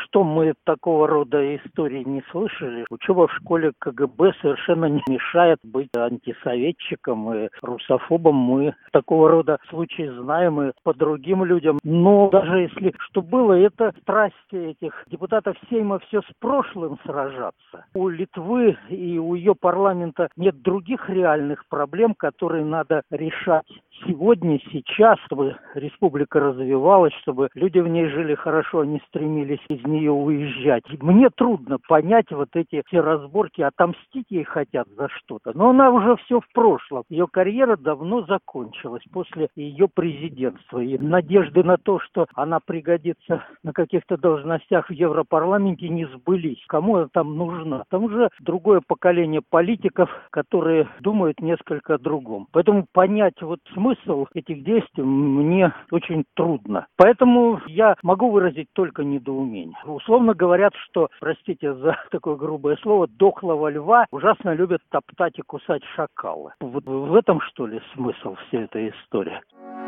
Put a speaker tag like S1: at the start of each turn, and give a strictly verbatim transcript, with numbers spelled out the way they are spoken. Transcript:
S1: что мы такого рода истории не слышали. Учеба в школе КГБ совершенно не мешает быть антисоветчиком и русофобом. Мы такого рода случаи знаем и по другим людям. Но даже если что было, это страсти этих депутатов Сейма все с прошлым сражаться. У Литвы и у ее парламента нет других реальных проблем, которые надо решать сегодня, сейчас, чтобы республика развивалась, чтобы люди в ней жили хорошо, а не стремились из нее уезжать. Мне трудно понять вот эти все разборки, отомстить ей хотят за что-то. Но она уже все в прошлом. Ее карьера давно закончилась после ее президентства. И надежды на то, что она пригодится на каких-то должностях в Европарламенте, не сбылись. Кому она там нужна? Там уже другое поколение политиков, которые думают несколько о другом. Поэтому понять вот смысл Смысл этих действий мне очень трудно. Поэтому я могу выразить только недоумение. Условно говорят, что, простите за такое грубое слово, дохлого льва ужасно любят топтать и кусать шакалы. Вот в этом, что ли, смысл всей этой истории?